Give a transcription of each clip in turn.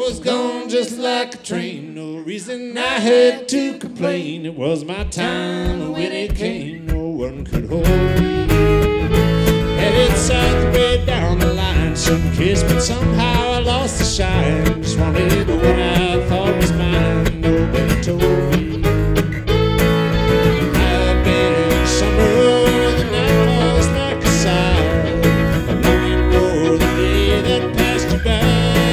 was gone just like a train. No reason I had to complain. It was my time when it came. No one could hold me. Headed south way down the line. Some kissed, but somehow I lost the shine. Just wanted what I thought was mine. Nobody told me. I've been somewhere the night was like a sigh. A longing for the day that passed you by.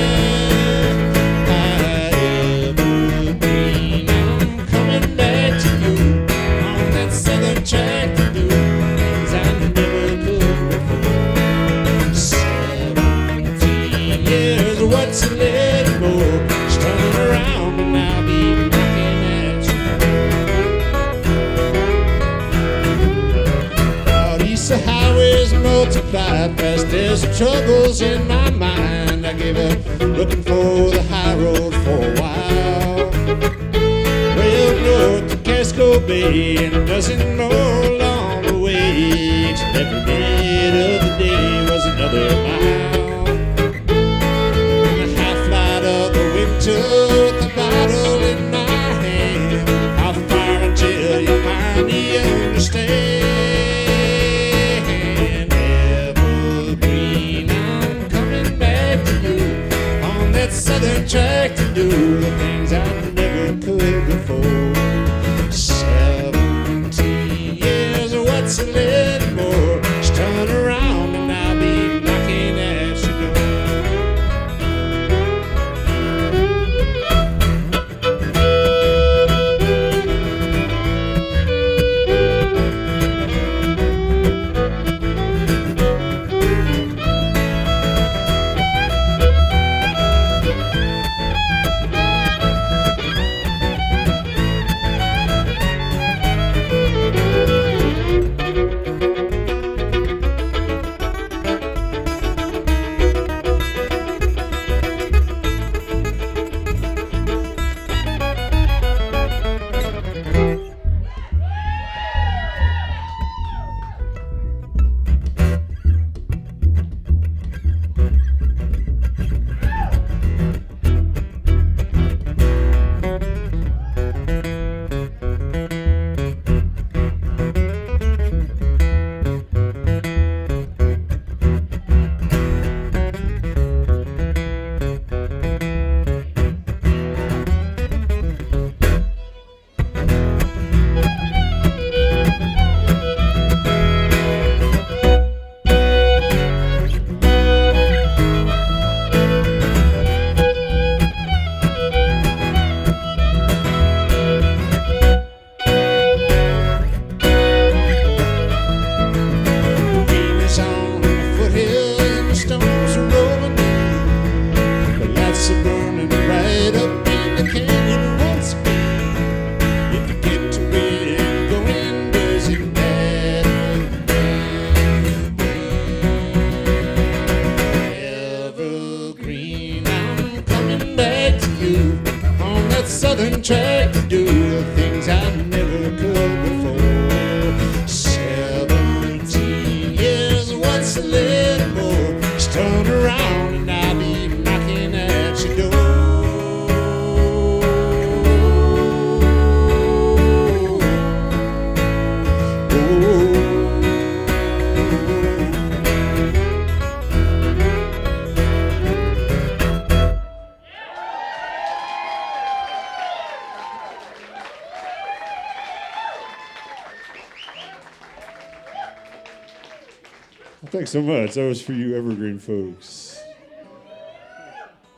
I'm coming back to you on that southern track to do things I never could before. 17 years, what's a little more? Just turn around and I'll be knocking at you. Out east the highways multiply, past there's troubles in my mind. I gave up looking for the high road for a while. Well, north to Casco Bay and a dozen more along the way, till every minute of the day was another mile. In the half light of the winter, with the bottle in my hand, I'll fire until you finally understand. Evergreen, I'm coming back to you on that southern track to do the things I never could before. 17 years, what's a little more? Just turn around and I'll be knocking at your door. Southern track to do the things I never could before. 17 years, what's a little more? Just turn around and I'll be knocking at your door. Thanks so much. That was for you Evergreen folks.